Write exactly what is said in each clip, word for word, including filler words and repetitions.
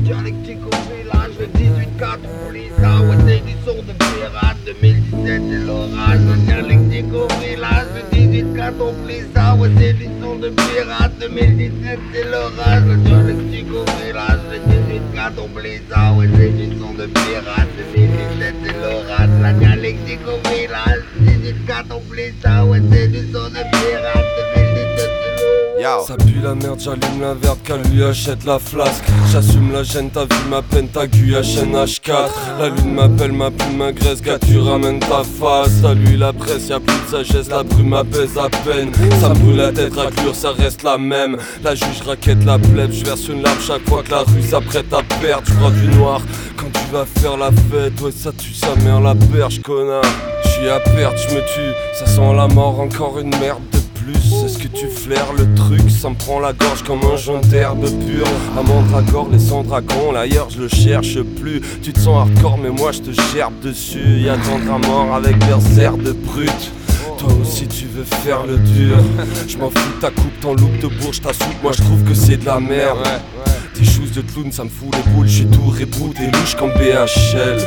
dialectique au village, le dix-huit quatre oublie ça, ouais c'est du son de pirate, deux mille dix-sept c'est l'orage, la dialectique au village, le dix-huit quatre oublie ça, ouais c'est du son de pirate, deux mille dix-sept c'est l'orage, la dialectique au village, le dix-huit quatre oublie ça, ouais c'est du son de pirate, deux mille dix-sept c'est l'orage, la dialectique au village, dix-huit quatre oublie ça, ouais c'est du son de pirate, deux mille dix-sept c'est l'orage. Ça pue la merde, j'allume la verte, qu'elle lui achète la flasque. J'assume la gêne, t'as vu ma peine, ta Q H N H quatre. La lune m'appelle, ma plume m'agresse, gars tu ramènes ta face. Salut la presse, y'a plus de sagesse, la brume apaise à peine. Ça me brûle la tête, raclure, ça reste la même. La juge raquette la plèbe, j'verse une larme chaque fois que la rue s'apprête à perdre. J'crois du noir quand tu vas faire la fête, ouais ça tue sa mère la perche connard. J'suis à perdre, j'me tue, ça sent la mort, encore une merde. Est-ce que tu flaires le truc? Ça me prend la gorge comme un joint d'herbe pure. À Mandragore, les sans dragons, l'ailleurs je le cherche plus. Tu te sens hardcore mais moi je te gerbe dessus. Y'a tendre à mort avec berser de brut. Toi aussi tu veux faire le dur. Je m'en fous de ta coupe, ton look de bourge, ta soupe. Moi je trouve que c'est de la merde. Tes choses de clown ça me fout les boules. J'suis tout reboot et louche comme B H L.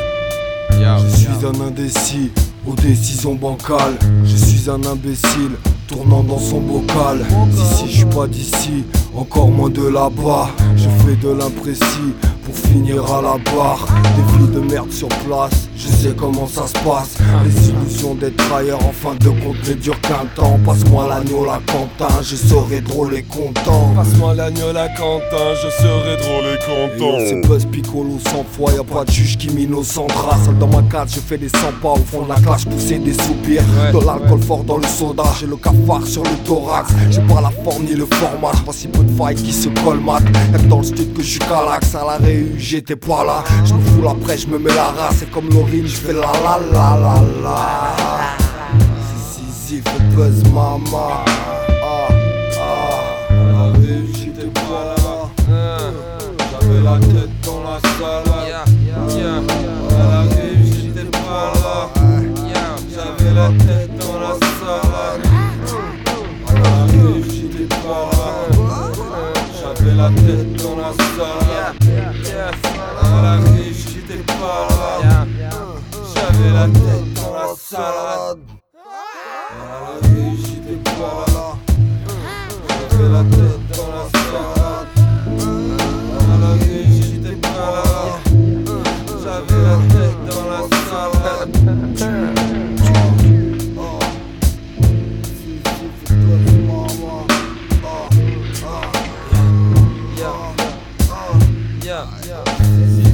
Je suis un indécis aux décisions bancales. Je suis un imbécile tournant dans son bocal. Si si je suis pas d'ici, encore moins de là-bas. Je fais de l'imprécis pour finir à la barre. Des vies de merde sur place, je sais comment ça se passe. Les illusions d'être ailleurs en fin de compte ne durent qu'un temps. Passe-moi l'agneau la Quentin, je serai drôle et content. Passe-moi l'agneau la Quentin, je serai drôle et content. C'est Buzz Piccolo cent fois, y'a pas de juge qui m'innocentera. Seul dans ma case, je fais des cent pas au fond de la classe, pousser des soupirs. De l'alcool fort dans le soda, j'ai le cafard sur le thorax. J'ai pas la forme ni le format, j'vois si peu de failles qui se colmatent. Y'a que dans le style que je suis calax, à la réu j'étais pas là. Je me fous la presse, je me mets la race. C'est comme l'orine, je fais la la la la la. Si si si, fait buzz mama. Ah ah, à la réu j'étais pas là. J'avais la tête dans la salade. À la réu j'étais pas là. J'avais la tête dans la salade. À la réu j'étais pas là. J'avais la tête dans la salade. À la réu j'étais pas là. J'avais la tête dans la salade. À la réu j'étais pas là. J'avais la tête dans la salade. À la réu j'étais pas là. J'avais la tête dans la salade. Yeah, yeah, yeah.